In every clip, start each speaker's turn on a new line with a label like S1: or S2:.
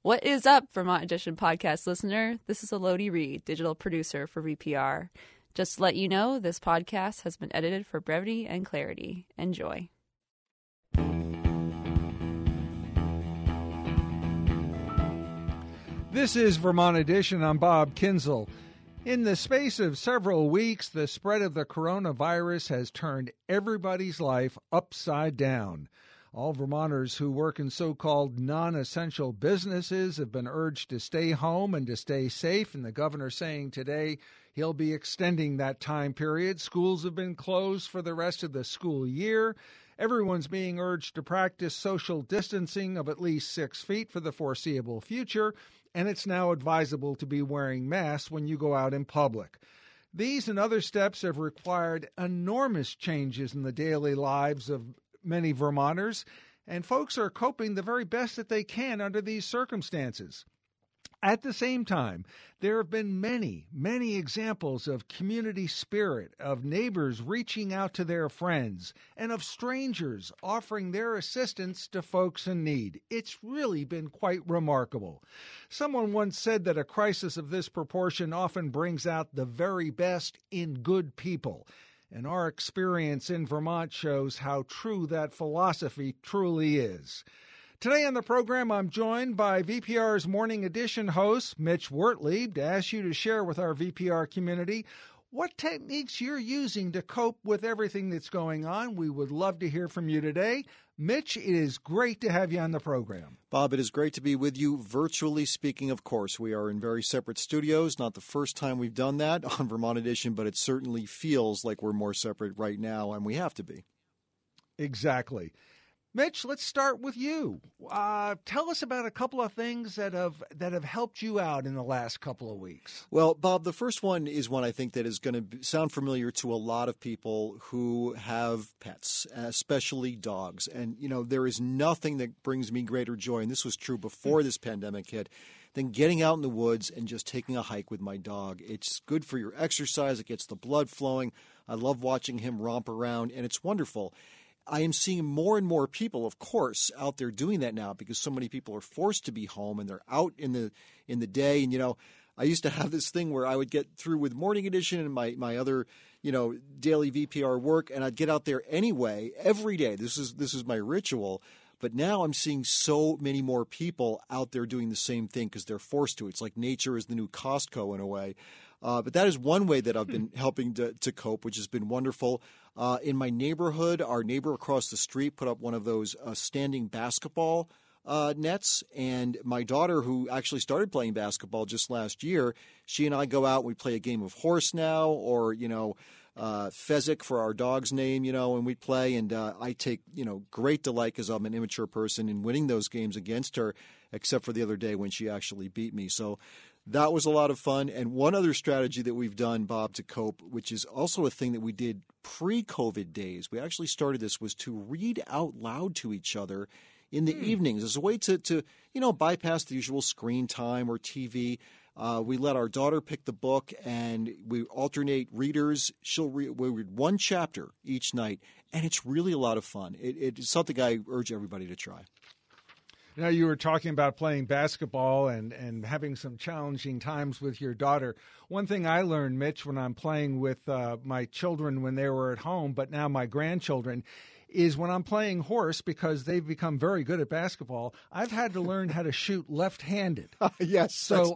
S1: What is up, Vermont Edition podcast listener? This is Elodie Reed, digital producer for VPR. Just to let you know, this podcast has been edited for brevity and clarity. Enjoy.
S2: This is Vermont Edition. I'm Bob Kinzel. In the space of several weeks, the spread of the coronavirus has turned everybody's life upside down. All Vermonters who work in so-called non-essential businesses have been urged to stay home and to stay safe, and the governor's saying today he'll be extending that time period. Schools have been closed for the rest of the school year. Everyone's being urged to practice social distancing of at least 6 feet for the foreseeable future, and it's now advisable to be wearing masks when you go out in public. These and other steps have required enormous changes in the daily lives of many Vermonters, and folks are coping the very best that they can under these circumstances. At the same time, there have been many, many examples of community spirit, of neighbors reaching out to their friends, and of strangers offering their assistance to folks in need. It's really been quite remarkable. Someone once said that a crisis of this proportion often brings out the very best in good people. And our experience in Vermont shows how true that philosophy truly is. Today on the program, I'm joined by VPR's Morning Edition host, Mitch Wortley, to ask you to share with our VPR community what techniques you're using to cope with everything that's going on. We would love to hear from you today. Mitch, it is great to have you on the program.
S3: Bob, it is great to be with you, virtually speaking, of course. We are in very separate studios. Not the first time we've done that on Vermont Edition, but it certainly feels like we're more separate right now, and we have to be.
S2: Exactly. Mitch, let's start with you. Tell us about a couple of things that have helped you out in the last couple of weeks.
S3: Well, Bob, the first one is one I think that is going to sound familiar to a lot of people who have pets, especially dogs. And, you know, there is nothing that brings me greater joy, and this was true before this pandemic hit, than getting out in the woods and just taking a hike with my dog. It's good for your exercise. It gets the blood flowing. I love watching him romp around, and it's wonderful. I am seeing more and more people, of course, out there doing that now because so many people are forced to be home and they're out in the day. And, you know, I used to have this thing where I would get through with Morning Edition and my other, you know, daily VPR work, and I'd get out there anyway every day. This is my ritual. But now I'm seeing so many more people out there doing the same thing because they're forced to. It's like nature is the new Costco in a way. But that is one way that I've been helping to cope, which has been wonderful. In my neighborhood, our neighbor across the street put up one of those standing basketball nets. And my daughter, who actually started playing basketball just last year, she and I go out and we play a game of horse now, or, you know, Fezzik for our dog's name, you know, and we play. And I take, you know, great delight because I'm an immature person in winning those games against her, except for the other day when she actually beat me. So that was a lot of fun. And one other strategy that we've done, Bob, to cope, which is also a thing that we did pre-COVID days, we actually started this, was to read out loud to each other in the evenings as a way to you know, bypass the usual screen time or TV. We let our daughter pick the book, and we alternate readers. We'll read one chapter each night, and it's really a lot of fun. It's something I urge everybody to try.
S2: Now, you were talking about playing basketball and having some challenging times with your daughter. One thing I learned, Mitch, when I'm playing with my children when they were at home, but now my grandchildren, is when I'm playing horse, because they've become very good at basketball, I've had to learn how to shoot left-handed.
S3: Yes.
S2: So,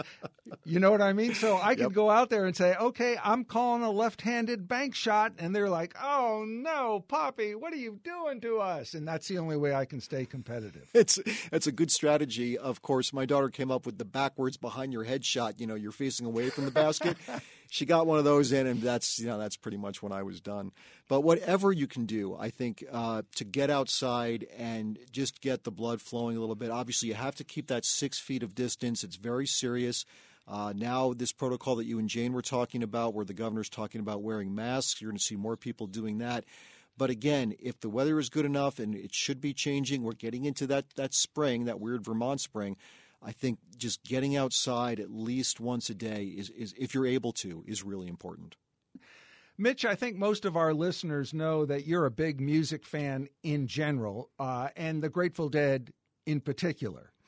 S2: you know what I mean? So I can go out there and say, okay, I'm calling a left-handed bank shot, and they're like, oh, no, Poppy, what are you doing to us? And that's the only way I can stay competitive.
S3: It's a good strategy. Of course, my daughter came up with the backwards behind your head shot. You know, you're facing away from the basket. She got one of those in, and that's pretty much when I was done. But whatever you can do, I think, to get outside and just get the blood flowing a little bit. Obviously, you have to keep that 6 feet of distance. It's very serious. Now, this protocol that you and Jane were talking about, where the governor's talking about wearing masks, you're going to see more people doing that. But again, if the weather is good enough, and it should be changing, we're getting into that spring, that weird Vermont spring, I think just getting outside at least once a day is if you're able to, is really important.
S2: Mitch, I think most of our listeners know that you're a big music fan in general, and the Grateful Dead in particular.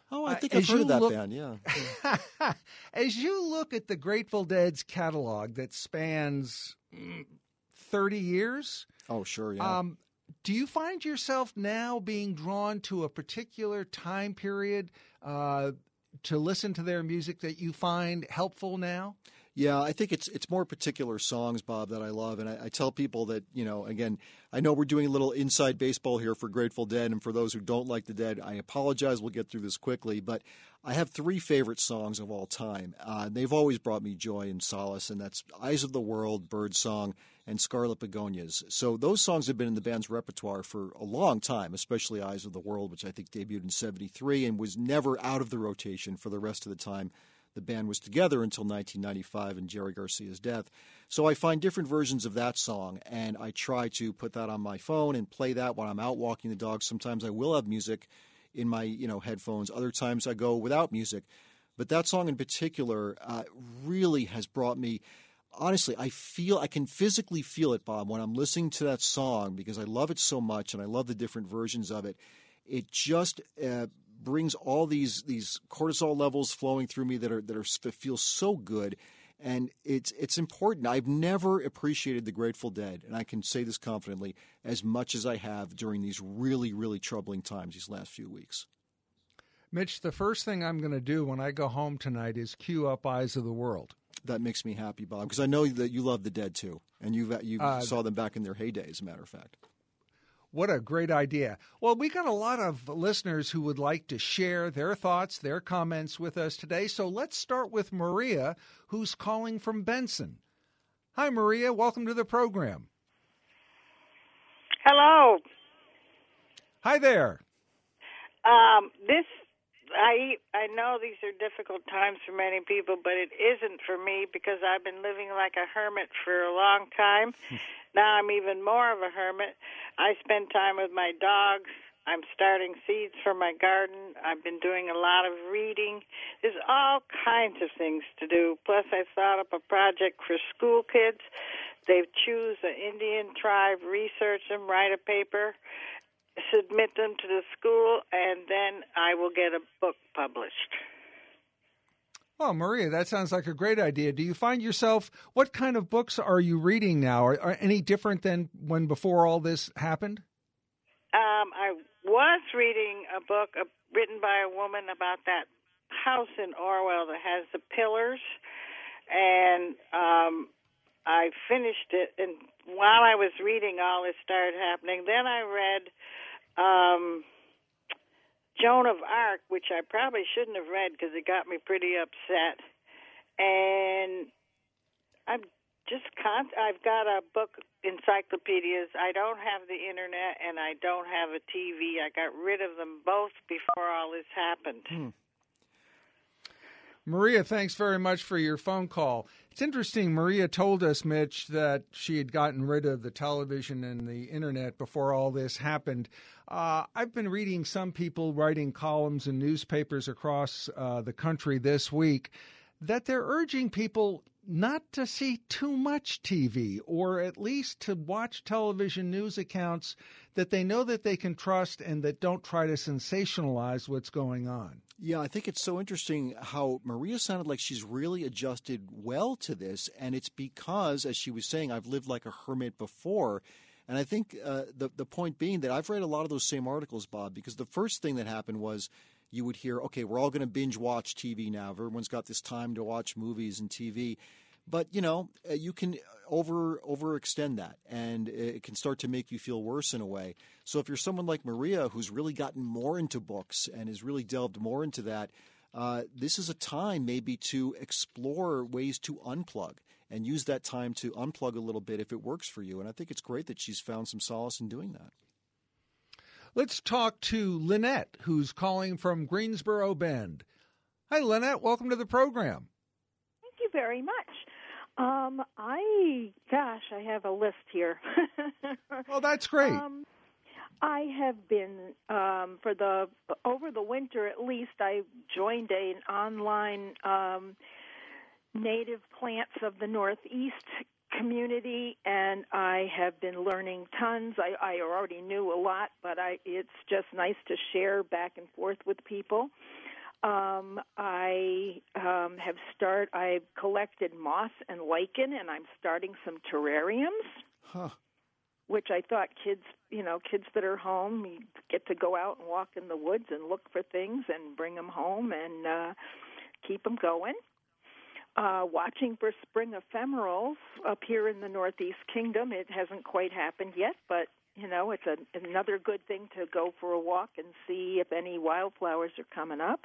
S3: Oh, I think I've heard of that band, yeah.
S2: As you look at the Grateful Dead's catalog that spans 30 years.
S3: Oh, sure, yeah.
S2: Do you find yourself now being drawn to a particular time period to listen to their music that you find helpful now?
S3: Yeah, I think it's more particular songs, Bob, that I love. And I tell people that, again, I know we're doing a little inside baseball here for Grateful Dead. And for those who don't like the Dead, I apologize. We'll get through this quickly. But I have 3 favorite songs of all time. They've always brought me joy and solace. And that's Eyes of the World, Birdsong, and Scarlet Begonias. So those songs have been in the band's repertoire for a long time, especially Eyes of the World, which I think debuted in 1973 and was never out of the rotation for the rest of the time the band was together until 1995 and Jerry Garcia's death. So I find different versions of that song, and I try to put that on my phone and play that when I'm out walking the dog. Sometimes I will have music in my headphones. Other times I go without music. But that song in particular really has brought me, honestly, I can physically feel it, Bob, when I'm listening to that song because I love it so much and I love the different versions of it. It just brings all these cortisol levels flowing through me that feel so good, and it's important. I've never appreciated the Grateful Dead, and I can say this confidently, as much as I have during these really, really troubling times these last few weeks.
S2: Mitch, the first thing I'm going to do when I go home tonight is cue up Eyes of the World.
S3: That makes me happy, Bob, because I know that you love the Dead too, and you saw them back in their heyday, as a matter of fact.
S2: What a great idea. Well, we got a lot of listeners who would like to share their thoughts, their comments with us today. So let's start with Maria, who's calling from Benson. Hi, Maria. Welcome to the program.
S4: Hello.
S2: Hi there.
S4: I know these are difficult times for many people, but it isn't for me because I've been living like a hermit for a long time. Now I'm even more of a hermit. I spend time with my dogs. I'm starting seeds for my garden. I've been doing a lot of reading. There's all kinds of things to do. Plus, I thought up a project for school kids. They choose an Indian tribe, research them, write a paper, submit them to the school, and then I will get a book published.
S2: Well, Maria, that sounds like a great idea. Do you find yourself, what kind of books are you reading now? Are any different than when before all this happened?
S4: I was reading a book written by a woman about that house in Orwell that has the pillars, and I finished it, and while I was reading, all this started happening. Then I read Joan of Arc, which I probably shouldn't have read because it got me pretty upset. And I've got a book, encyclopedias. I don't have the internet, and I don't have a TV. I got rid of them both before all this happened.
S2: Maria, thanks very much for your phone call. It's interesting, Maria told us, Mitch, that she had gotten rid of the television and the internet before all this happened. I've been reading some people writing columns in newspapers across the country this week that they're urging people not to see too much TV, or at least to watch television news accounts that they know that they can trust and that don't try to sensationalize what's going on.
S3: Yeah, I think it's so interesting how Maria sounded like she's really adjusted well to this, and it's because, as she was saying, I've lived like a hermit before. And I think the point being that I've read a lot of those same articles, Bob, because the first thing that happened was you would hear, okay, we're all going to binge watch TV now. Everyone's got this time to watch movies and TV. But, you can overextend that, and it can start to make you feel worse in a way. So if you're someone like Maria who's really gotten more into books and has really delved more into that, this is a time maybe to explore ways to unplug and use that time to unplug a little bit if it works for you. And I think it's great that she's found some solace in doing that.
S2: Let's talk to Lynette, who's calling from Greensboro Bend. Hi, Lynette. Welcome to the program.
S5: Thank you very much. I have a list here.
S2: Well, that's great.
S5: I have been, over the winter at least, I joined an online native plants of the Northeast community, and I have been learning tons. I already knew a lot, but it's just nice to share back and forth with people. I've collected moss and lichen, and I'm starting some terrariums, which I thought kids that are home, you get to go out and walk in the woods and look for things and bring them home and keep them going. Watching for spring ephemerals up here in the Northeast Kingdom. It hasn't quite happened yet, but it's another good thing to go for a walk and see if any wildflowers are coming up.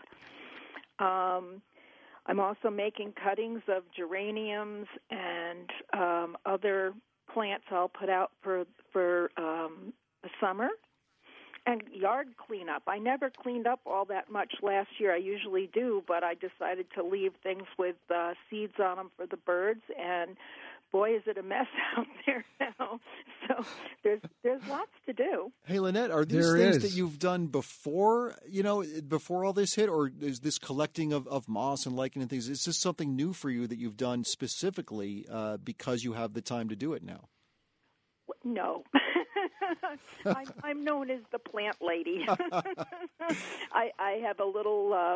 S5: I'm also making cuttings of geraniums and other plants I'll put out for the summer. And yard cleanup. I never cleaned up all that much last year. I usually do, but I decided to leave things with seeds on them for the birds, and boy, is it a mess out there now. So there's lots to do.
S3: Hey, Lynette, are these things that you've done before all this hit, or is this collecting of moss and lichen and things, is this something new for you that you've done specifically because you have the time to do it now?
S5: No. I'm known as the plant lady. I have a little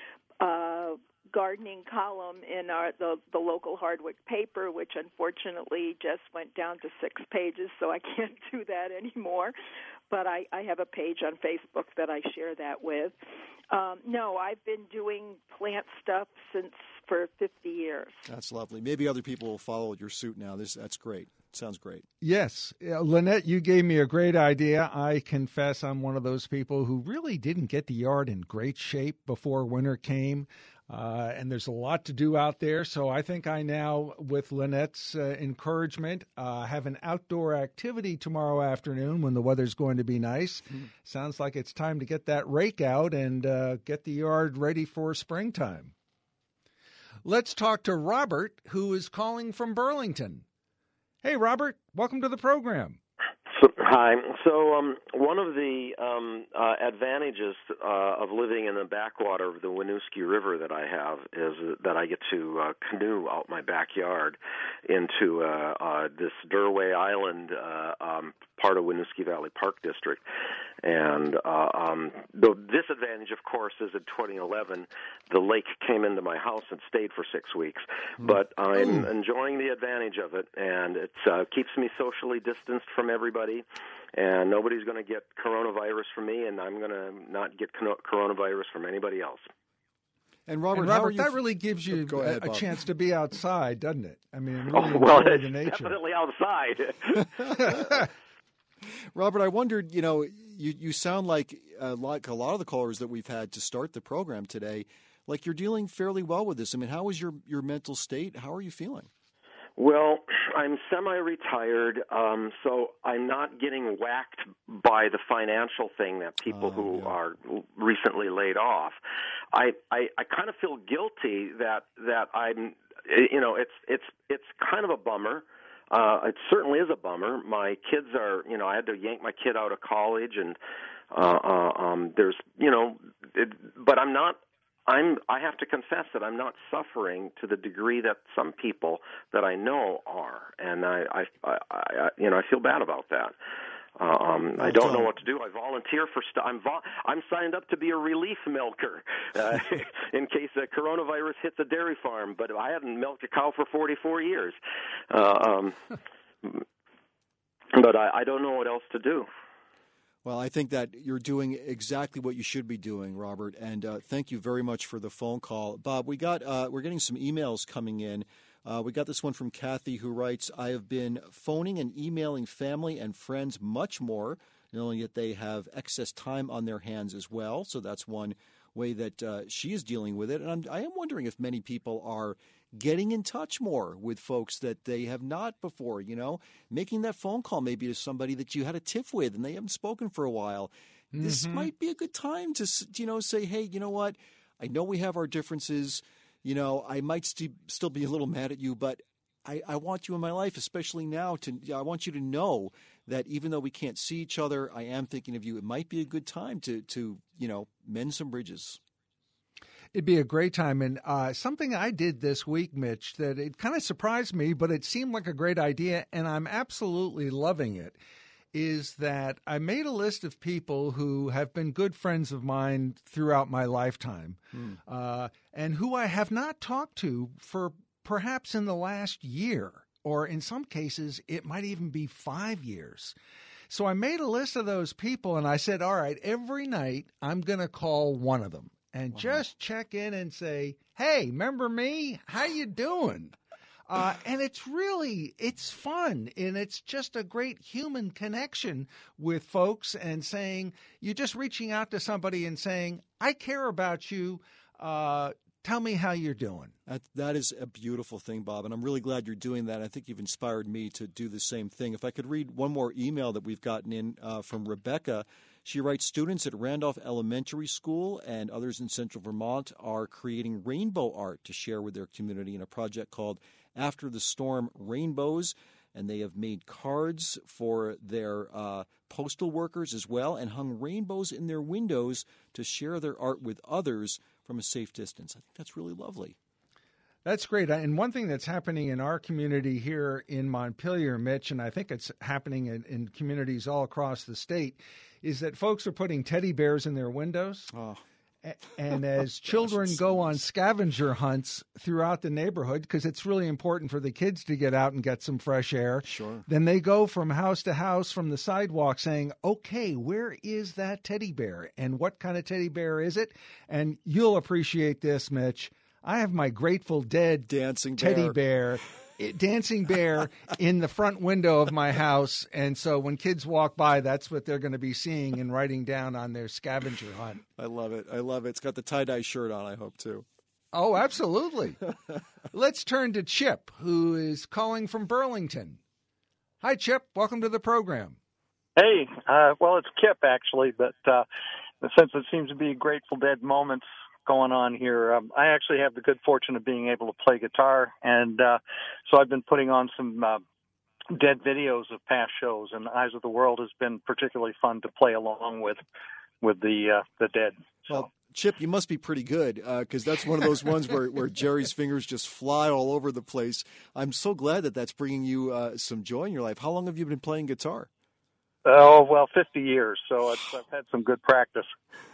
S5: gardening column in the local Hardwick paper, which unfortunately just went down to 6 pages, so I can't do that anymore. But I have a page on Facebook that I share that with. No, I've been doing plant stuff for 50 years.
S3: That's lovely. Maybe other people will follow your suit now. That's great. Sounds great.
S2: Yes. Lynette, you gave me a great idea. I confess I'm one of those people who really didn't get the yard in great shape before winter came. And there's a lot to do out there. So I think I now, with Lynette's encouragement, have an outdoor activity tomorrow afternoon when the weather's going to be nice. Sounds like it's time to get that rake out and get the yard ready for springtime. Let's talk to Robert, who is calling from Burlington. Hey, Robert, welcome to the program.
S6: Hi. So one of the advantages of living in the backwater of the Winooski River that I have is that I get to canoe out my backyard into this Derway Island part of Winooski Valley Park District. And the disadvantage, of course, is in 2011, the lake came into my house and stayed for 6 weeks. But I'm enjoying the advantage of it, and it keeps me socially distanced from everybody, and nobody's going to get coronavirus from me, and I'm going to not get coronavirus from anybody else.
S3: And Robert,
S2: that really gives you a chance to be outside, doesn't it? I mean, really
S6: it's
S2: the nature.
S6: Definitely outside.
S3: Robert, I wondered, you sound like a lot of the callers that we've had to start the program today, like you're dealing fairly well with this. I mean, how is your mental state? How are you feeling?
S6: Well, I'm semi-retired, so I'm not getting whacked by the financial thing that people who are recently laid off. I kind of feel guilty that I'm, it's kind of a bummer. It certainly is a bummer. My kids are, I had to yank my kid out of college, and there's, but I have to confess that I'm not suffering to the degree that some people that I know are, and I feel bad about that. I don't know what to do. I volunteer for I'm signed up to be a relief milker in case the coronavirus hits a dairy farm, but I haven't milked a cow for 44 years. But I don't know what else to do.
S3: Well, I think that you're doing exactly what you should be doing, Robert, and thank you very much for the phone call. Bob, we're getting some emails coming in. We got this one from Kathy, who writes, I have been phoning and emailing family and friends much more, knowing that they have excess time on their hands as well. So that's one way that she is dealing with it. And I am wondering if many people are getting in touch more with folks that they have not before, making that phone call maybe to somebody that you had a tiff with and they haven't spoken for a while. Mm-hmm. This might be a good time to, say, hey, you know what? I know we have our differences. I might still be a little mad at you, but I want you in my life, especially now. I want you to know that even though we can't see each other, I am thinking of you. It might be a good time to mend some bridges.
S2: It'd be a great time. And something I did this week, Mitch, that it kind of surprised me, but it seemed like a great idea, and I'm absolutely loving it, is that I made a list of people who have been good friends of mine throughout my lifetime, and who I have not talked to for perhaps in the last year, or in some cases, it might even be 5 years. So I made a list of those people, and I said, all right, every night I'm going to call one of them and just check in and say, hey, remember me? How you doing? And it's fun, and it's just a great human connection with folks, and saying, you're just reaching out to somebody and saying, I care about you. Tell me how you're doing.
S3: That is a beautiful thing, Bob, and I'm really glad you're doing that. I think you've inspired me to do the same thing. If I could read one more email that we've gotten in from Rebecca. She writes, students at Randolph Elementary School and others in Central Vermont are creating rainbow art to share with their community in a project called After the Storm Rainbows. And they have made cards for their postal workers as well, and hung rainbows in their windows to share their art with others from a safe distance. I think that's really lovely.
S2: That's great. And one thing that's happening in our community here in Montpelier, Mitch, and I think it's happening in communities all across the state, is that folks are putting teddy bears in their windows. Oh. And as children go on scavenger hunts throughout the neighborhood, because it's really important for the kids to get out and get some fresh air,
S3: sure.
S2: Then they go from house to house from the sidewalk saying, okay, where is that teddy bear? And what kind of teddy bear is it? And you'll appreciate this, Mitch. I have my Grateful Dead
S3: dancing
S2: teddy bear dancing bear in the front window of my house. And so when kids walk by, that's what they're going to be seeing and writing down on their scavenger hunt.
S3: I love it. I love it. It's got the tie-dye shirt on, I hope, too.
S2: Oh, absolutely. Let's turn to Chip, who is calling from Burlington. Hi, Chip. Welcome to the program.
S7: Hey, well, it's Kip, actually, but since it seems to be Grateful Dead moments going on here, I actually have the good fortune of being able to play guitar, and so I've been putting on some Dead videos of past shows, and Eyes of the World has been particularly fun to play along with the Dead. So.
S3: Well, Chip, you must be pretty good, because that's one of those ones where Jerry's fingers just fly all over the place. I'm so glad that that's bringing you some joy in your life. How long have you been playing guitar?
S7: Oh, well, 50 years, so I've had some good practice.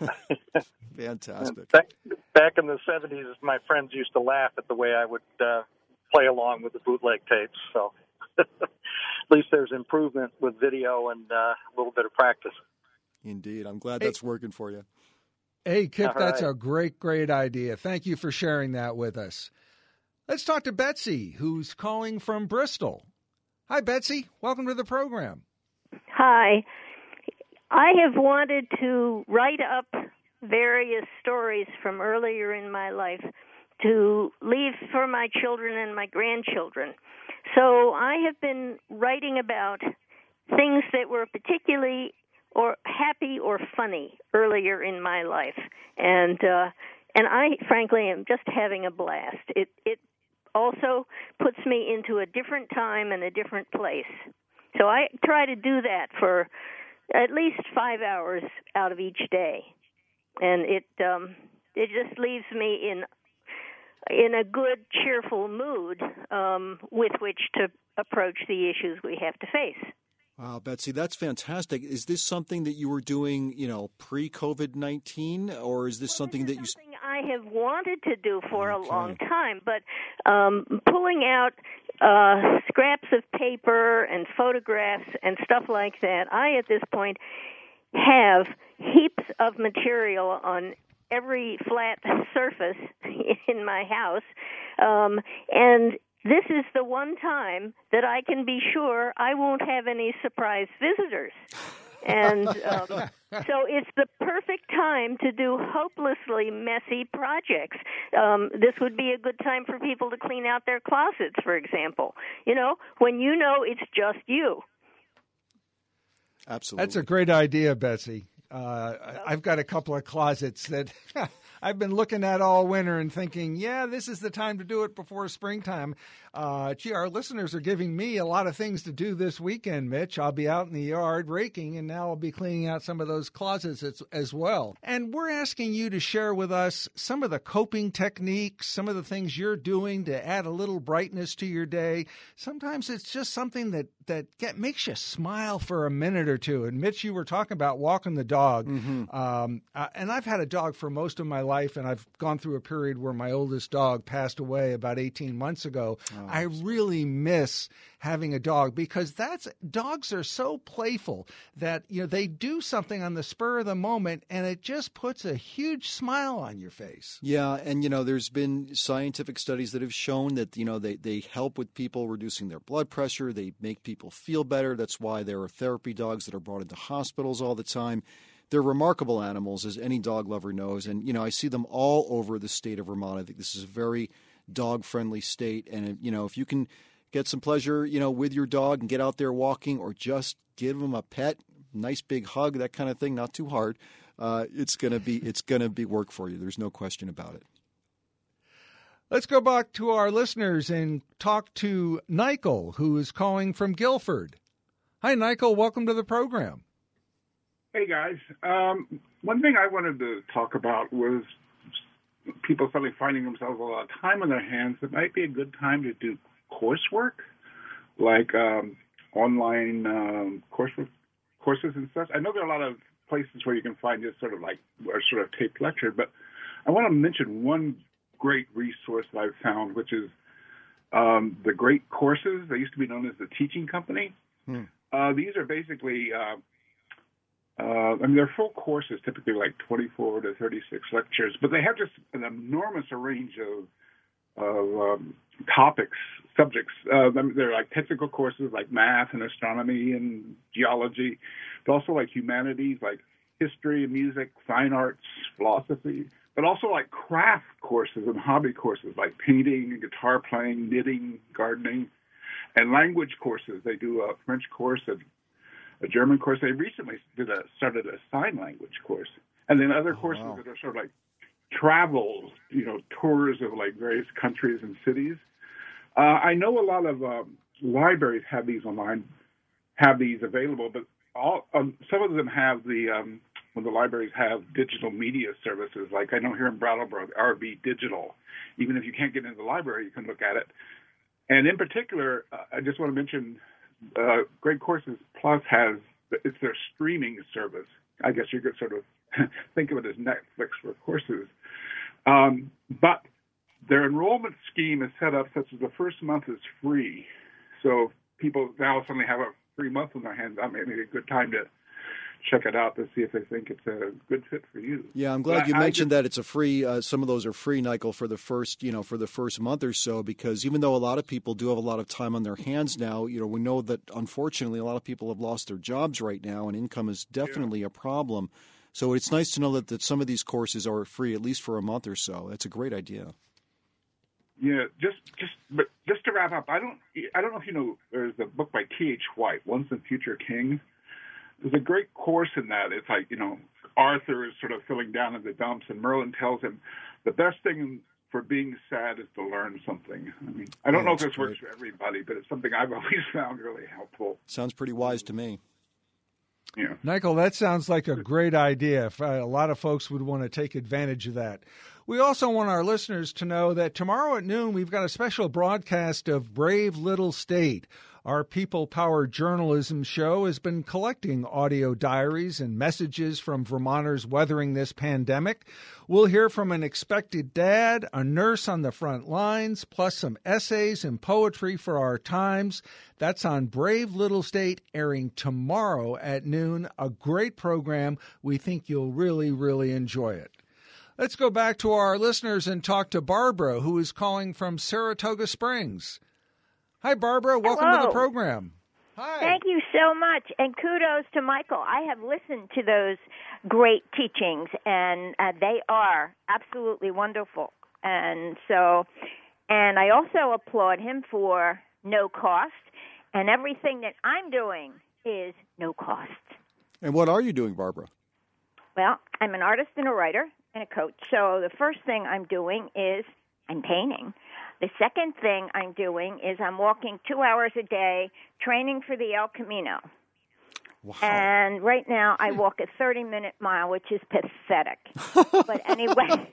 S3: Fantastic.
S7: Back in the 70s, my friends used to laugh at the way I would play along with the bootleg tapes, so at least there's improvement with video and a little bit of practice.
S3: Indeed. I'm glad that's working for you.
S2: Hey, Kip, that's a great idea. Thank you for sharing that with us. Let's talk to Betsy, who's calling from Bristol. Hi, Betsy. Welcome to the program.
S8: Hi. I have wanted to write up various stories from earlier in my life to leave for my children and my grandchildren. So I have been writing about things that were particularly or happy or funny earlier in my life. And I frankly am just having a blast. It also puts me into a different time and a different place. So I try to do that for at least 5 hours out of each day, and it just leaves me in a good, cheerful mood with which to approach the issues we have to face.
S3: Wow, Betsy, that's fantastic. Is this something that you were doing, pre-COVID-19, or is this something that you?
S8: Something I have wanted to do for a long time, but pulling out scraps of paper and photographs and stuff like that, I, at this point, have heaps of material on every flat surface in my house, and this is the one time that I can be sure I won't have any surprise visitors. And so it's the perfect time to do hopelessly messy projects. This would be a good time for people to clean out their closets, for example. When it's just you.
S3: Absolutely.
S2: That's a great idea, Betsy. I've got a couple of closets that I've been looking at all winter and thinking, yeah, this is the time to do it before springtime. Our listeners are giving me a lot of things to do this weekend, Mitch. I'll be out in the yard raking, and now I'll be cleaning out some of those closets as well. And we're asking you to share with us some of the coping techniques, some of the things you're doing to add a little brightness to your day. Sometimes it's just something that makes you smile for a minute or two. And Mitch, you were talking about walking the dog. Mm-hmm. And I've had a dog for most of my life, and I've gone through a period where my oldest dog passed away about 18 months ago. Oh, I really miss having a dog because dogs are so playful that they do something on the spur of the moment, and it just puts a huge smile on your face.
S3: Yeah, and there's been scientific studies that have shown that they help with people reducing their blood pressure. They make people feel better. That's why there are therapy dogs that are brought into hospitals all the time. They're remarkable animals, as any dog lover knows, and I see them all over the state of Vermont. I think this is a very dog-friendly state, and if you can get some pleasure, with your dog and get out there walking, or just give them a pet, nice big hug, that kind of thing, not too hard. It's gonna be work for you. There's no question about it.
S2: Let's go back to our listeners and talk to Nichol, who is calling from Guilford. Hi, Nichol. Welcome to the program.
S9: Hey, guys. One thing I wanted to talk about was people suddenly finding themselves a lot of time on their hands. It might be a good time to do coursework, like online courses and stuff. I know there are a lot of places where you can find this sort of taped lecture, but I want to mention one great resource that I've found, which is the Great Courses. They used to be known as the Teaching Company. These are basically, they're full courses, typically like 24 to 36 lectures, but they have just an enormous range of topics, subjects. They're like technical courses like math and astronomy and geology, but also like humanities, like history, music, fine arts, philosophy, but also like craft courses and hobby courses like painting, guitar playing, knitting, gardening, and language courses. They do a French course, a German course. They recently started a sign language course, and then other courses that are sort of like travels, tours of like various countries and cities. I know a lot of libraries have these online, have these available, but some of them have when the libraries have digital media services, like I know here in Brattleboro, RB Digital. Even if you can't get into the library, you can look at it. And in particular, I just want to mention Great Courses Plus it's their streaming service. I guess you could sort of think of it as Netflix for courses. But their enrollment scheme is set up such that the first month is free. So people now suddenly have a free month in their hands. That may be a good time to check it out to see if they think it's a good fit for you.
S3: Yeah, I'm glad you mentioned that it's a free. Some of those are free, Nichol, for the first month or so, because even though a lot of people do have a lot of time on their hands now, we know that unfortunately a lot of people have lost their jobs right now, and income is definitely a problem. So it's nice to know that some of these courses are free, at least for a month or so. That's a great idea.
S9: Yeah, just to wrap up, I don't know if you know, there's a book by T.H. White, Once and Future Kings. There's a great course in that. It's like, Arthur is sort of feeling down in the dumps, and Merlin tells him the best thing for being sad is to learn something. I mean, I don't know if this works for everybody, but it's something I've always found really helpful.
S3: Sounds pretty wise to me.
S9: Yeah.
S2: Nichol, that sounds like a great idea. A lot of folks would want to take advantage of that. We also want our listeners to know that tomorrow at noon, we've got a special broadcast of Brave Little State. Our people-powered journalism show has been collecting audio diaries and messages from Vermonters weathering this pandemic. We'll hear from an expected dad, a nurse on the front lines, plus some essays and poetry for our times. That's on Brave Little State, airing tomorrow at noon. A great program. We think you'll really, really enjoy it. Let's go back to our listeners and talk to Barbara, who is calling from Saratoga Springs. Hi, Barbara. Welcome to the program. Hi.
S10: Thank you so much, and kudos to Michael. I have listened to those great teachings, and they are absolutely wonderful. And I also applaud him for no cost, and everything that I'm doing is no cost.
S3: And what are you doing, Barbara?
S10: Well, I'm an artist and a writer, and a coach. So the first thing I'm doing is I'm painting. The second thing I'm doing is I'm walking 2 hours a day, training for the El Camino.
S3: Wow.
S10: And right now I walk a 30-minute mile, which is pathetic. But anyway,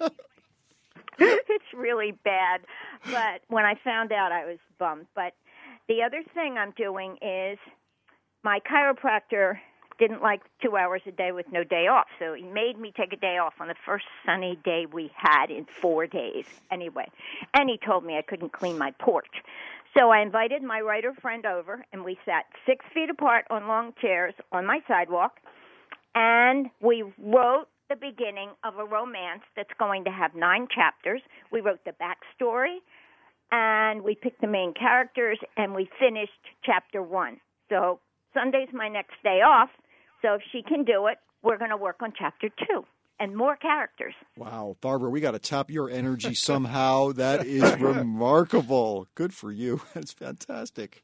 S10: it's really bad. But when I found out, I was bummed. But the other thing I'm doing is my chiropractor didn't like 2 hours a day with no day off, so he made me take a day off on the first sunny day we had in 4 days anyway. And he told me I couldn't clean my porch. So I invited my writer friend over, and we sat 6 feet apart on long chairs on my sidewalk, and we wrote the beginning of a romance that's going to have 9 chapters. We wrote the backstory, and we picked the main characters, and we finished chapter 1. So Sunday's my next day off, so if she can do it, we're going to work on chapter 2 and more characters.
S3: Wow. Barbara, we got to tap your energy somehow. That is remarkable. Good for you. That's fantastic.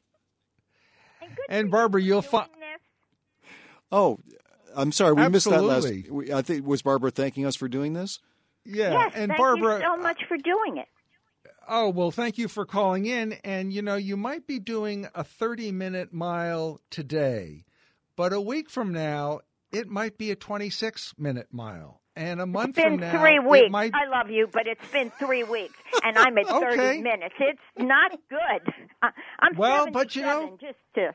S2: And Barbara, you'll find...
S3: Oh, I'm sorry. We missed that last...
S2: Absolutely.
S3: I think, was Barbara thanking us for doing this?
S2: Yeah.
S10: Yes,
S2: and
S10: thank
S2: Barbara,
S10: you so much for doing it.
S2: Oh, well, thank you for calling in. And, you know, you might be doing a 30-minute mile today, but a week from now, it might be a 26-minute mile. And a month from now,
S10: it's been 3 weeks.
S2: Might...
S10: I love you, but it's been 3 weeks, and I'm at 30 minutes. It's not good. I'm 77,
S2: but you know,
S10: just to...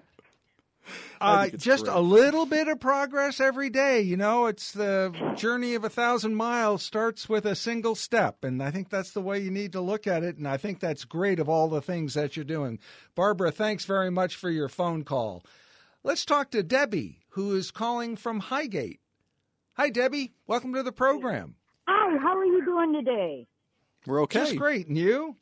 S2: just
S3: great.
S2: A little bit of progress every day. You know, it's the journey of 1,000 miles starts with a single step. And I think that's the way you need to look at it. And I think that's great of all the things that you're doing. Barbara, thanks very much for your phone call. Let's talk to Debbie, who is calling from Highgate. Hi, Debbie. Welcome to the program.
S11: Hi, how are you doing today?
S3: We're okay.
S2: Just great. And you?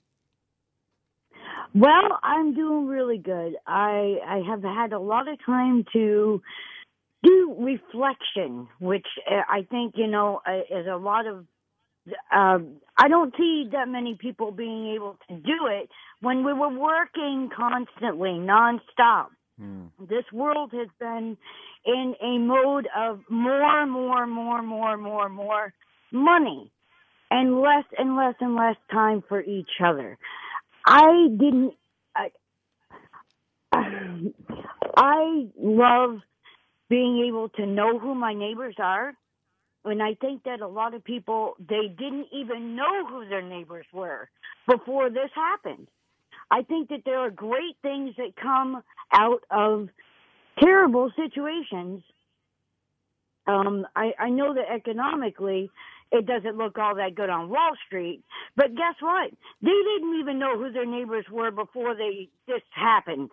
S11: Well, I'm doing really good. I have had a lot of time to do reflection, which I think, you know, is a lot of, I don't see that many people being able to do it when we were working constantly, nonstop. This world has been in a mode of more money and less time for each other. I love being able to know who my neighbors are, and I think that a lot of people, they didn't even know who their neighbors were before this happened. I think that there are great things that come out of terrible situations. I know that economically it doesn't look all that good on Wall Street, but guess what? They didn't even know who their neighbors were before this happened.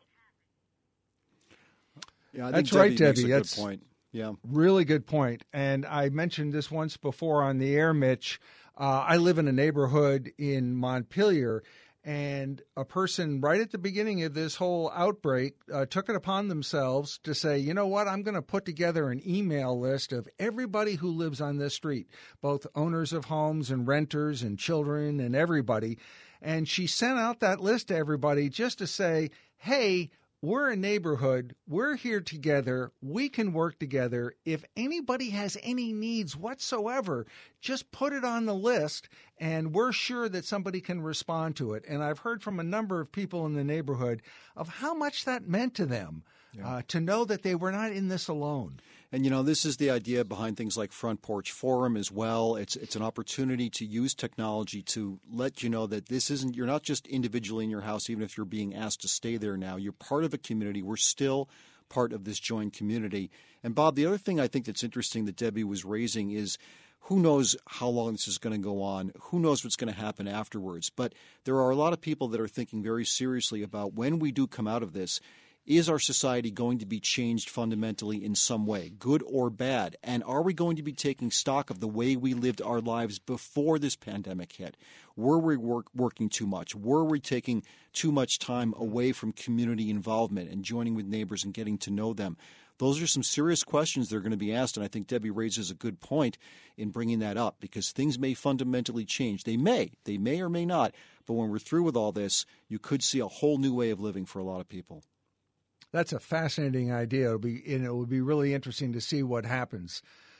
S3: Yeah, I
S2: That's
S3: think
S2: right,
S3: Debbie.
S2: Debbie.
S3: That's a good point. Yeah,
S2: really good point. And I mentioned this once before on the air, Mitch. I live in a neighborhood in Montpelier, and a person right at the beginning of this whole outbreak took it upon themselves to say, you know what, I'm going to put together an email list of everybody who lives on this street, both owners of homes and renters and children and everybody. And she sent out that list to everybody just to say, hey, we're a neighborhood. We're here together. We can work together. If anybody has any needs whatsoever, just put it on the list, and we're sure that somebody can respond to it. And I've heard from a number of people in the neighborhood of how much that meant to them, to know that they were not in this alone.
S3: And, you know, this is the idea behind things like Front Porch Forum as well. It's an opportunity to use technology to let you know that this isn't – you're not just individually in your house, even if you're being asked to stay there now. You're part of a community. We're still part of this joined community. And, Bob, the other thing I think that's interesting that Debbie was raising is who knows how long this is going to go on. Who knows what's going to happen afterwards. But there are a lot of people that are thinking very seriously about when we do come out of this, is our society going to be changed fundamentally in some way, good or bad? And are we going to be taking stock of the way we lived our lives before this pandemic hit? Were we working too much? Were we taking too much time away from community involvement and joining with neighbors and getting to know them? Those are some serious questions that are going to be asked, and I think Debbie raises a good point in bringing that up, because things may fundamentally change. They may or may not, but when we're through with all this, you could see a whole new way of living for a lot of people. That's
S2: a fascinating idea. It would be really interesting to see what happens.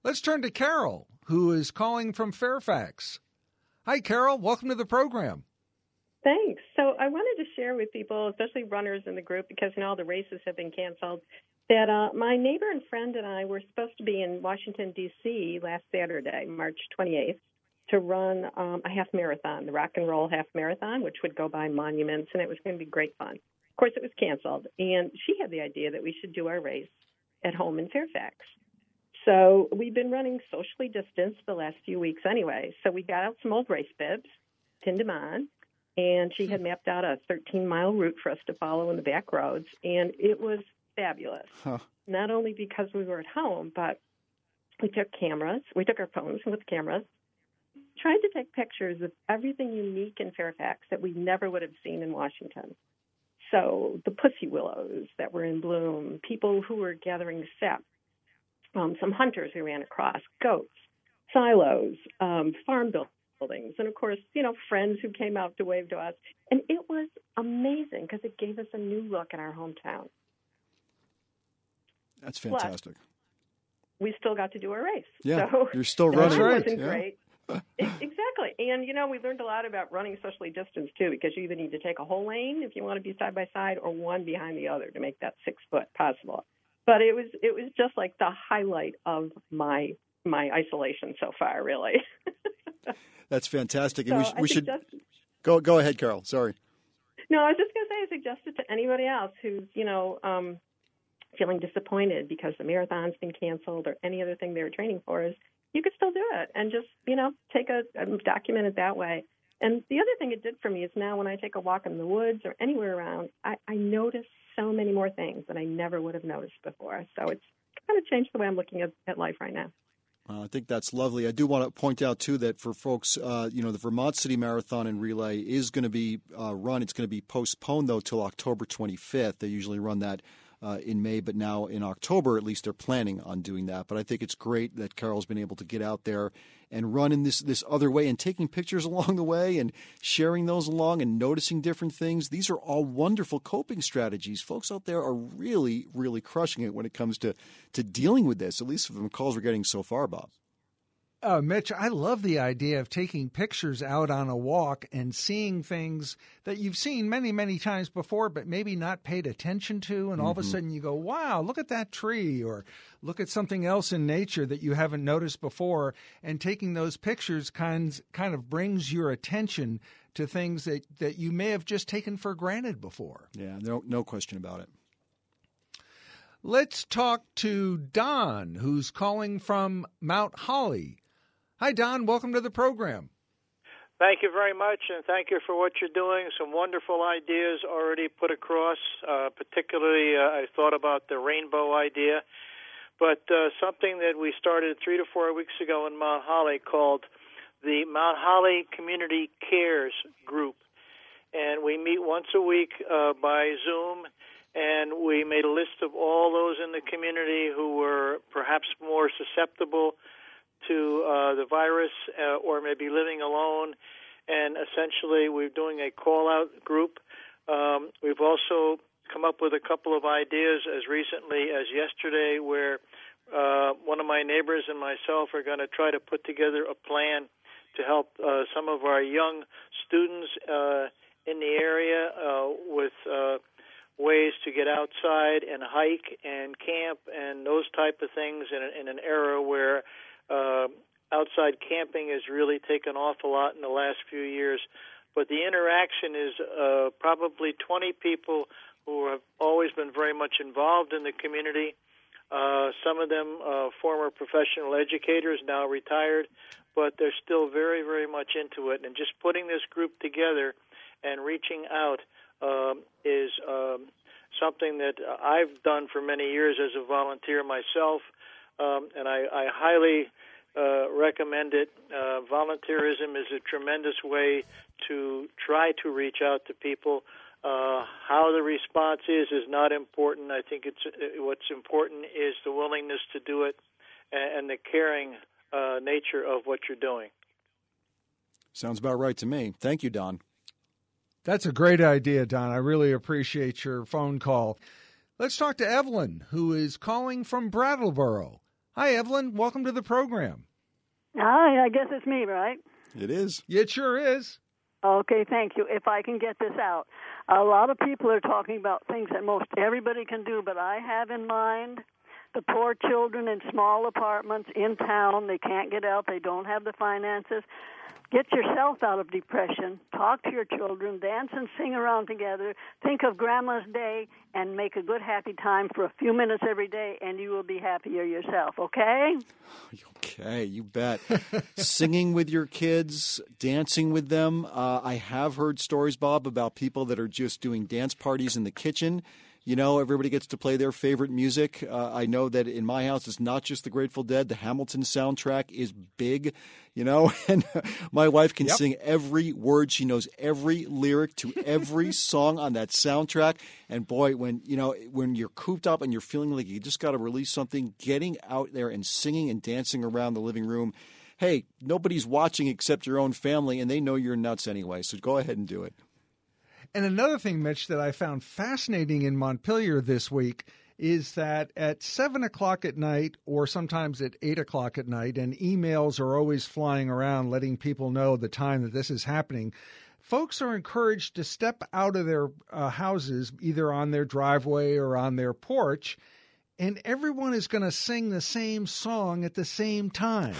S2: Let's turn to Carol, who is calling from Fairfax. Hi, Carol. Welcome to the program.
S12: Thanks. So I wanted to share with people, especially runners in the group, because now the races have been canceled, that my neighbor and friend and I were supposed to be in Washington, D.C. last Saturday, March 28th, to run a half marathon, the Rock and Roll Half Marathon, which would go by monuments, and it was going to be great fun. Of course, it was canceled, and she had the idea that we should do our race at home in Fairfax. So we've been running socially distanced the last few weeks anyway. So we got out some old race bibs, pinned them on, and she had mapped out a 13-mile route for us to follow in the back roads, and it was fabulous. Not only because we were at home, but we took cameras. We took our phones with cameras, tried to take pictures of everything unique in Fairfax that we never would have seen in Washington. So the pussy willows that were in bloom, people who were gathering sap, some hunters who ran across, goats, silos, farm buildings, and, of course, friends who came out to wave to us. And it was amazing because it gave us a new look at our hometown.
S3: That's fantastic.
S12: Plus, we still got to do our race.
S3: Yeah,
S12: so
S3: you're still running.
S12: It wasn't great. Exactly. And, we learned a lot about running socially distanced, too, because you either need to take a whole lane if you want to be side by side or one behind the other to make that 6 foot possible. But it was just like the highlight of my isolation so far, really.
S3: That's fantastic.
S12: So
S3: And we should go ahead, Carol. Sorry.
S12: No, I was just going to say, I suggest it to anybody else who's, feeling disappointed because the marathon's been canceled or any other thing they were training for, is you could still do it and just, take document it that way. And the other thing it did for me is now when I take a walk in the woods or anywhere around, I notice so many more things that I never would have noticed before. So it's kind of changed the way I'm looking at life right now.
S3: I think that's lovely. I do want to point out, too, that for folks, the Vermont City Marathon and Relay is going to be run. It's going to be postponed, though, till October 25th. They usually run that in May, but now in October, at least they're planning on doing that. But I think it's great that Carol's been able to get out there and run in this other way and taking pictures along the way and sharing those along and noticing different things. These are all wonderful coping strategies. Folks out there are really, really crushing it when it comes to dealing with this, at least from the calls we're getting so far, Bob.
S2: Mitch, I love the idea of taking pictures out on a walk and seeing things that you've seen many, many times before, but maybe not paid attention to. And all of a sudden you go, wow, look at that tree, or look at something else in nature that you haven't noticed before. And taking those pictures kind of brings your attention to things that you may have just taken for granted before.
S3: Yeah, no question about it.
S2: Let's talk to Don, who's calling from Mount Holly. Hi, Don. Welcome to the program.
S13: Thank you very much, and thank you for what you're doing. Some wonderful ideas already put across. Particularly, I thought about the rainbow idea, but something that we started 3 to 4 weeks ago in Mount Holly called the Mount Holly Community Cares Group. And we meet once a week by Zoom, and we made a list of all those in the community who were perhaps more susceptible to the virus or maybe living alone. And essentially, we're doing a call-out group. We've also come up with a couple of ideas as recently as yesterday where one of my neighbors and myself are going to try to put together a plan to help some of our young students in the area with ways to get outside and hike and camp and those type of things in an era where outside camping has really taken off a lot in the last few years. But the interaction is probably 20 people who have always been very much involved in the community. Some of them former professional educators, now retired, but they're still very, very much into it. And just putting this group together and reaching out is something that I've done for many years as a volunteer myself, and I highly recommend it. Volunteerism is a tremendous way to try to reach out to people. How the response is not important. I think what's important is the willingness to do it and the caring nature of what you're doing.
S3: Sounds about right to me. Thank you, Don.
S2: That's a great idea, Don. I really appreciate your phone call. Let's talk to Evelyn, who is calling from Brattleboro. Hi, Evelyn. Welcome to the program.
S14: Hi, I guess it's me, right?
S3: It is.
S2: It sure is.
S14: Okay, thank you. If I can get this out. A lot of people are talking about things that most everybody can do, but I have in mind the poor children in small apartments in town. They can't get out. They don't have the finances. Get yourself out of depression. Talk to your children. Dance and sing around together. Think of Grandma's Day and make a good, happy time for a few minutes every day, and you will be happier yourself, okay?
S3: Okay, you bet. Singing with your kids, dancing with them. I have heard stories, Bob, about people that are just doing dance parties in the kitchen. You know, everybody gets to play their favorite music. I know that in my house, it's not just the Grateful Dead. The Hamilton soundtrack is big, you know, and my wife can sing every word. She knows every lyric to every song on that soundtrack. And boy, when you're cooped up and you're feeling like you just got to release something, getting out there and singing and dancing around the living room. Hey, nobody's watching except your own family, and they know you're nuts anyway. So go ahead and do it.
S2: And another thing, Mitch, that I found fascinating in Montpelier this week is that at 7 o'clock at night or sometimes at 8 o'clock at night, and emails are always flying around letting people know the time that this is happening, folks are encouraged to step out of their houses, either on their driveway or on their porch, and everyone is going to sing the same song at the same time.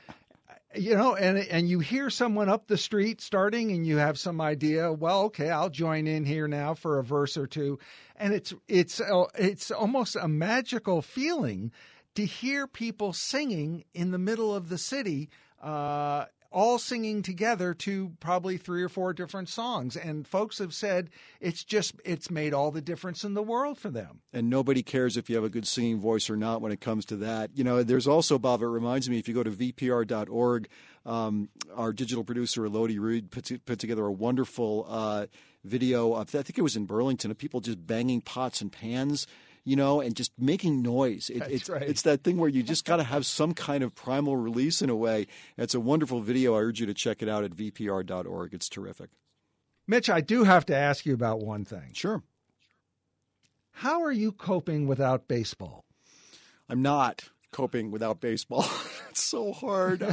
S2: You know, and you hear someone up the street starting and you have some idea, well, okay, I'll join in here now for a verse or two. And it's almost a magical feeling to hear people singing in the middle of the city, all singing together to probably 3 or 4 different songs. And folks have said it's made all the difference in the world for them.
S3: And nobody cares if you have a good singing voice or not when it comes to that. You know, there's also, Bob, it reminds me, if you go to vpr.org, our digital producer, Elodie Reed, put together a wonderful video of, I think it was in Burlington, of people just banging pots and pans, you know, and just making noise. It's that thing where you just got to have some kind of primal release in a way. It's a wonderful video. I urge you to check it out at vpr.org. It's terrific.
S2: Mitch, I do have to ask you about one thing.
S3: Sure.
S2: How are you coping without baseball?
S3: I'm not coping without baseball. It's so hard.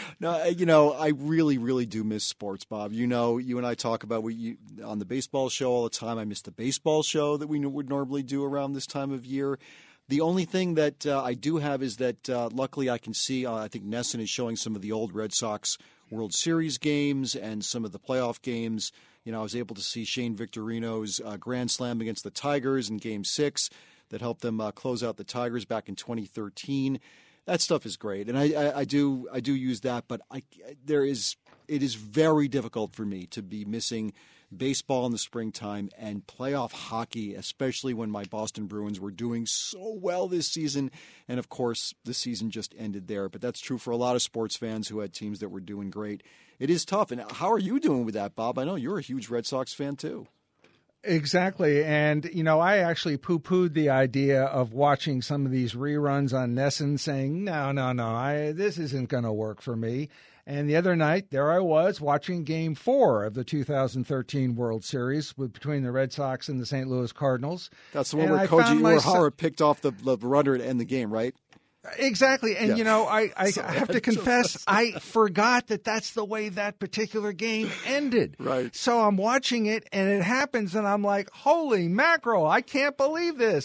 S3: I really, really do miss sports, Bob. You know, you and I talk about on the baseball show all the time. I miss the baseball show that we would normally do around this time of year. The only thing that I do have is that luckily I can see, I think NESN is showing some of the old Red Sox World Series games and some of the playoff games. You know, I was able to see Shane Victorino's grand slam against the Tigers in Game 6 that helped them close out the Tigers back in 2013. That stuff is great, and I do use that. But it is very difficult for me to be missing baseball in the springtime and playoff hockey, especially when my Boston Bruins were doing so well this season. And of course, the season just ended there. But that's true for a lot of sports fans who had teams that were doing great. It is tough. And how are you doing with that, Bob? I know you're a huge Red Sox fan too.
S2: Exactly. And, you know, I actually poo-pooed the idea of watching some of these reruns on NESN saying, no, this isn't going to work for me. And the other night, there I was watching Game 4 of the 2013 World Series between the Red Sox and the St. Louis Cardinals.
S3: That's the one where Koji Uehara picked off the runner to end the game, right?
S2: Exactly. And, you know, I have to confess, I forgot that that's the way that particular game ended.
S3: Right.
S2: So I'm watching it, and it happens, and I'm like, holy mackerel, I can't believe this.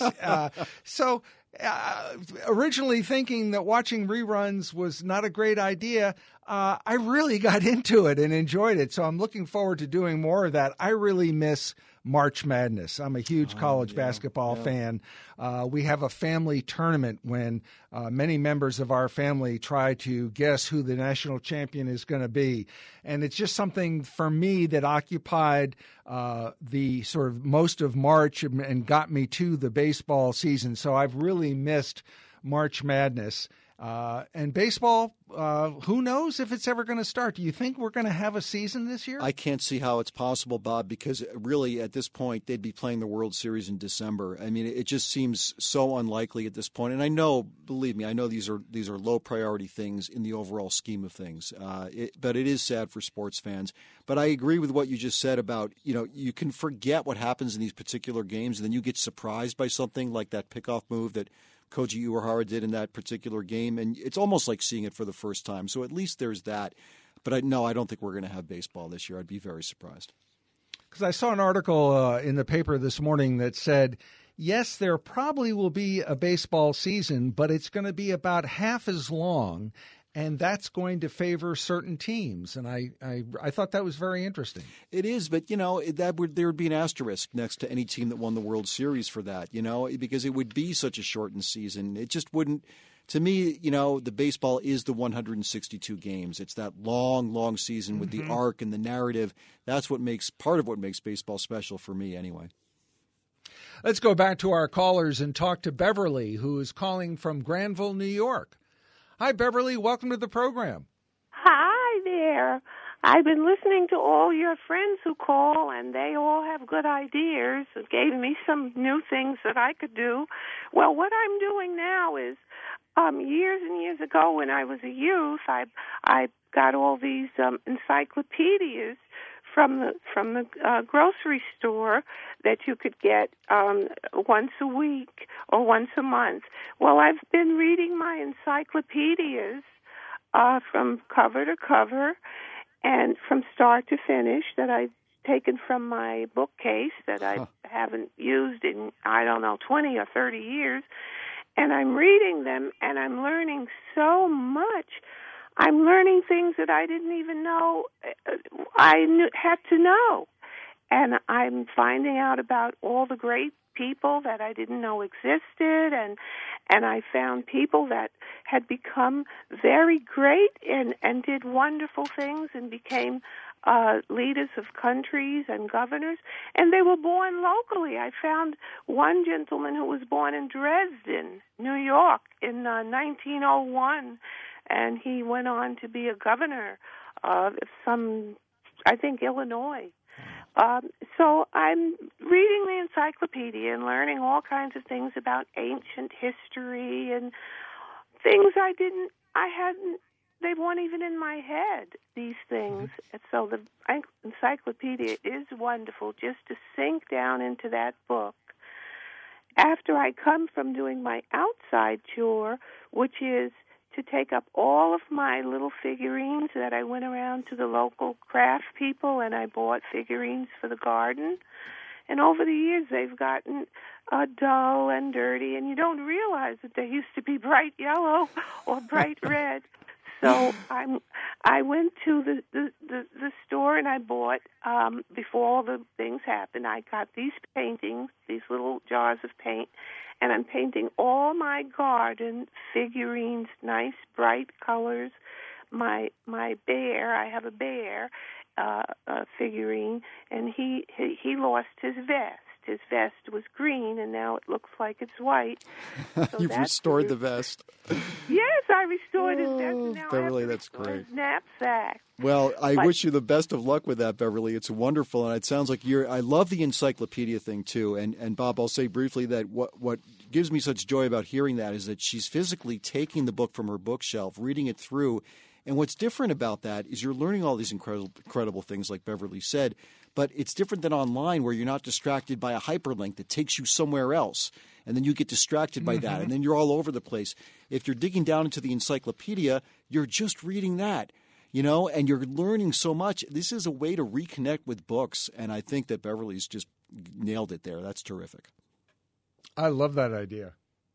S2: Originally thinking that watching reruns was not a great idea, I really got into it and enjoyed it. So I'm looking forward to doing more of that. I really miss March Madness. I'm a huge college basketball fan. We have a family tournament when many members of our family try to guess who the national champion is going to be. And it's just something for me that occupied the sort of most of March and got me to the baseball season. So I've really missed March Madness. And baseball, who knows if it's ever going to start? Do you think we're going to have a season this year?
S3: I can't see how it's possible, Bob, because really at this point they'd be playing the World Series in December. I mean, it just seems so unlikely at this point. And I know, believe me, I know these are low priority things in the overall scheme of things. But it is sad for sports fans. But I agree with what you just said about, you know, you can forget what happens in these particular games, and then you get surprised by something like that pickoff move that Koji Uehara did in that particular game, and it's almost like seeing it for the first time. So at least there's that. But I don't think we're going to have baseball this year. I'd be very surprised.
S2: Because I saw an article in the paper this morning that said, yes, there probably will be a baseball season, but it's going to be about half as long, and that's going to favor certain teams. And I thought that was very interesting.
S3: It is, but, there would be an asterisk next to any team that won the World Series for that, because it would be such a shortened season. It just wouldn't. To me, the baseball is the 162 games. It's that long, long season with the arc and the narrative. That's part of what makes baseball special for me anyway.
S2: Let's go back to our callers and talk to Beverly, who is calling from Granville, New York. Hi, Beverly. Welcome to the program.
S15: Hi there. I've been listening to all your friends who call, and they all have good ideas. It gave me some new things that I could do. Well, what I'm doing now is years and years ago when I was a youth, I got all these encyclopedias from the grocery store that you could get once a week or once a month. Well, I've been reading my encyclopedias from cover to cover and from start to finish that I've taken from my bookcase that I haven't used in, 20 or 30 years. And I'm reading them, and I'm learning so much. I'm learning things that I didn't even know had to know. And I'm finding out about all the great people that I didn't know existed, and I found people that had become very great and did wonderful things and became leaders of countries and governors, and they were born locally. I found one gentleman who was born in Dresden, New York, in 1901, and he went on to be a governor of Illinois. So I'm reading the encyclopedia and learning all kinds of things about ancient history and things they weren't even in my head, these things. And so the encyclopedia is wonderful just to sink down into that book. After I come from doing my outside chore, which is to take up all of my little figurines that I went around to the local craft people and I bought figurines for the garden. And over the years, they've gotten dull and dirty, and you don't realize that they used to be bright yellow or bright red. So I went to the store and I bought, before all the things happened, I got these paintings, these little jars of paint, and I'm painting all my garden figurines, nice bright colors. My bear, I have a bear figurine, and he lost his vest. His vest was green, and now it looks like it's white. So
S3: You've restored the vest.
S15: Yes, I restored his vest, and now
S3: Beverly,
S15: I have to
S3: that's
S15: restore
S3: great.
S15: his knapsack.
S3: Well, I wish you the best of luck with that, Beverly. It's wonderful, and it sounds like I love the encyclopedia thing, too. And Bob, I'll say briefly that what gives me such joy about hearing that is that she's physically taking the book from her bookshelf, reading it through. And what's different about that is you're learning all these incredible things, like Beverly said, but it's different than online where you're not distracted by a hyperlink that takes you somewhere else, and then you get distracted by that, and then you're all over the place. If you're digging down into the encyclopedia, you're just reading that, and you're learning so much. This is a way to reconnect with books, and I think that Beverly's just nailed it there. That's terrific.
S2: I love that idea.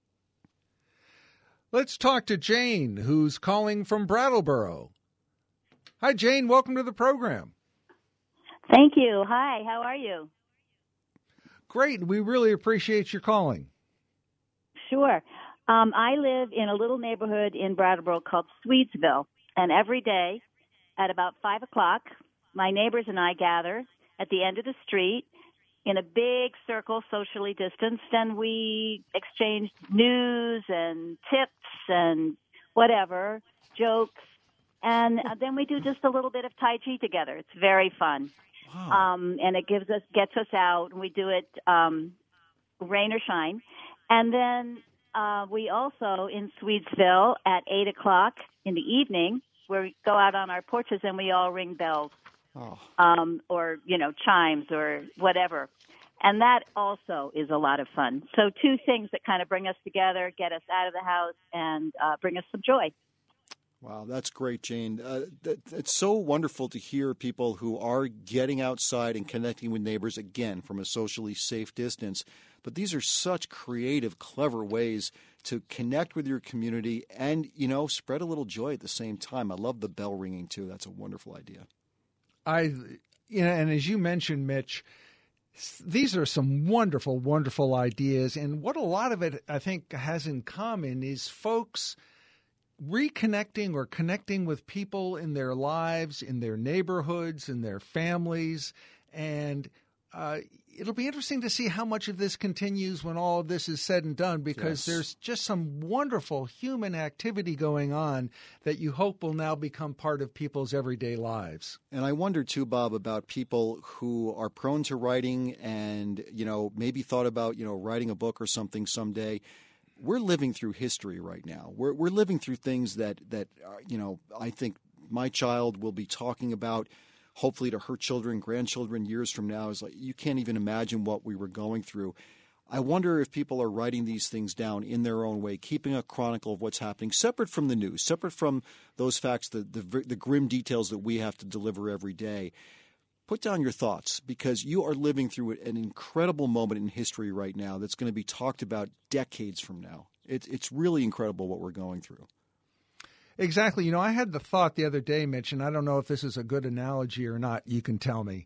S2: Let's talk to Jane, who's calling from Brattleboro. Hi, Jane. Welcome to the program.
S16: Thank you. Hi. How are you?
S2: Great. We really appreciate your calling.
S16: Sure. I live in a little neighborhood in Brattleboro called Swedesville, and every day at about 5 o'clock, my neighbors and I gather at the end of the street in a big circle, socially distanced, and we exchange news and tips and whatever, jokes, and then we do just a little bit of Tai Chi together. It's very fun. Wow. And it gets us out, and we do it rain or shine. And then we also, in Swedesville, at 8 o'clock in the evening, where we go out on our porches and we all ring bells. Or chimes or whatever. And that also is a lot of fun. So two things that kind of bring us together, get us out of the house, and bring us some joy.
S3: Wow, that's great, Jane. It's so wonderful to hear people who are getting outside and connecting with neighbors, again, from a socially safe distance. But these are such creative, clever ways to connect with your community and, spread a little joy at the same time. I love the bell ringing, too. That's a wonderful idea.
S2: And as you mentioned, Mitch, these are some wonderful, wonderful ideas. And what a lot of it, I think, has in common is folks reconnecting or connecting with people in their lives, in their neighborhoods, in their families. And it'll be interesting to see how much of this continues when all of this is said and done, because there's just some wonderful human activity going on that you hope will now become part of people's everyday lives.
S3: And I wonder, too, Bob, about people who are prone to writing and, maybe thought about, writing a book or something someday. We're living through history right now. We're living through things that I think my child will be talking about, hopefully to her children, grandchildren years from now. Is like, you can't even imagine what we were going through. I wonder if people are writing these things down in their own way, keeping a chronicle of what's happening, separate from the news, separate from those facts, the grim details that we have to deliver every day. Put down your thoughts, because you are living through an incredible moment in history right now that's going to be talked about decades from now. It's really incredible what we're going through.
S2: Exactly. I had the thought the other day, Mitch, and I don't know if this is a good analogy or not. You can tell me,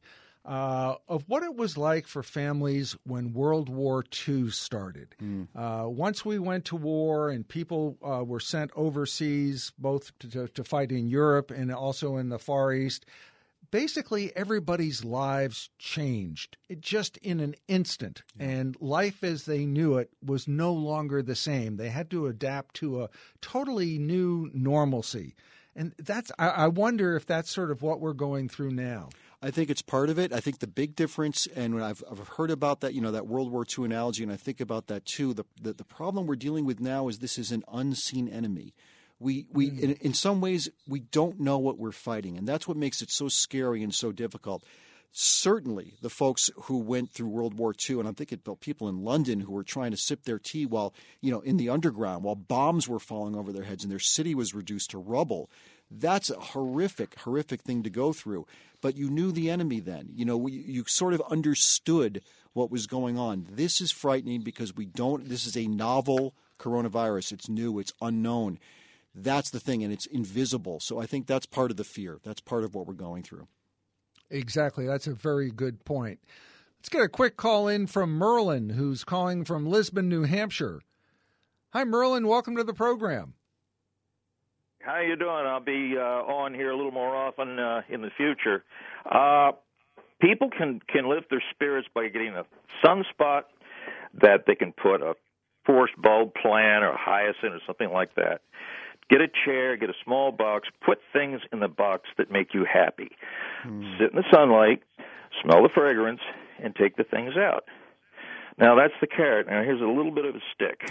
S2: of what it was like for families when World War II started. Once we went to war and people were sent overseas, both to fight in Europe and also in the Far East, basically everybody's lives changed just in an instant, and life as they knew it was no longer the same. They had to adapt to a totally new normalcy. And I wonder if that's sort of what we're going through now.
S3: I think it's part of it. I think the big difference, and when I've heard about that, that World War II analogy, and I think about that too, the problem we're dealing with now is this is an unseen enemy. In some ways, we don't know what we're fighting, and that's what makes it so scary and so difficult. Certainly, the folks who went through World War II, and I'm thinking about people in London who were trying to sip their tea while, in the underground, while bombs were falling over their heads and their city was reduced to rubble. That's a horrific, horrific thing to go through. But you knew the enemy then. You sort of understood what was going on. This is frightening because this is a novel coronavirus. It's new. It's unknown. That's the thing, and it's invisible. So I think that's part of the fear. That's part of what we're going through.
S2: Exactly. That's a very good point. Let's get a quick call in from Merlin, who's calling from Lisbon, New Hampshire. Hi, Merlin. Welcome to the program.
S17: How you doing? I'll be on here a little more often in the future. People can lift their spirits by getting a sunspot that they can put a forced bulb plant or a hyacinth or something like that. Get a chair, get a small box, put things in the box that make you happy. Sit in the sunlight, smell the fragrance, and take the things out. Now, that's the carrot. Now, here's a little bit of a stick.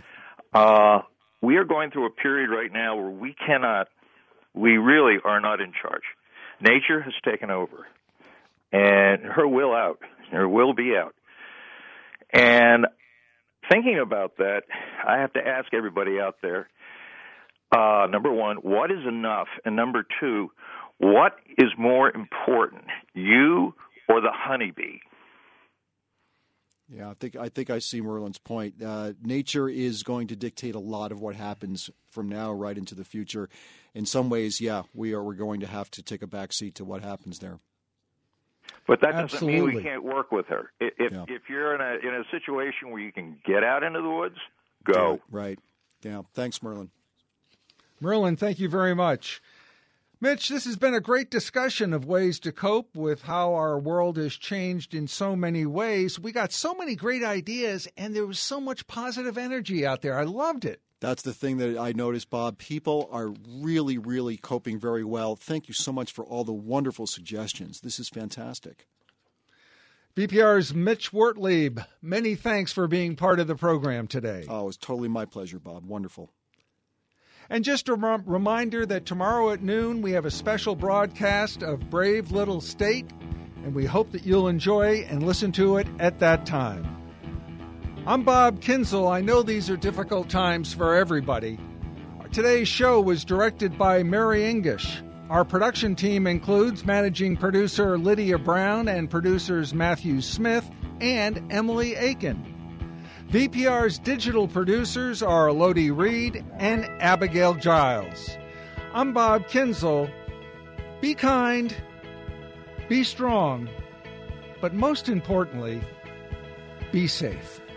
S17: We are going through a period right now where we really are not in charge. Nature has taken over, and her will be out. And thinking about that, I have to ask everybody out there, number one, what is enough? And number two, what is more important, you or the honeybee?
S3: Yeah, I think I see Merlin's point. Nature is going to dictate a lot of what happens from now right into the future. In some ways, we're going to have to take a back seat to what happens there.
S17: But that doesn't mean we can't work with her. If you're in a situation where you can get out into the woods, go.
S3: Right. Yeah. Thanks, Merlin.
S2: Merlin, thank you very much. Mitch, this has been a great discussion of ways to cope with how our world has changed in so many ways. We got so many great ideas, and there was so much positive energy out there. I loved it.
S3: That's the thing that I noticed, Bob. People are really, really coping very well. Thank you so much for all the wonderful suggestions. This is fantastic.
S2: VPR's Mitch Wertlieb, many thanks for being part of the program today.
S3: Oh, it was totally my pleasure, Bob. Wonderful.
S2: And just a reminder that tomorrow at noon we have a special broadcast of Brave Little State. and we hope that you'll enjoy and listen to it at that time. I'm Bob Kinzel. I know these are difficult times for everybody. Today's show was directed by Mary English. Our production team includes managing producer Lydia Brown and producers Matthew Smith and Emily Aiken. VPR's digital producers are Lodi Reed and Abigail Giles. I'm Bob Kinzel. Be kind, be strong, but most importantly, be safe.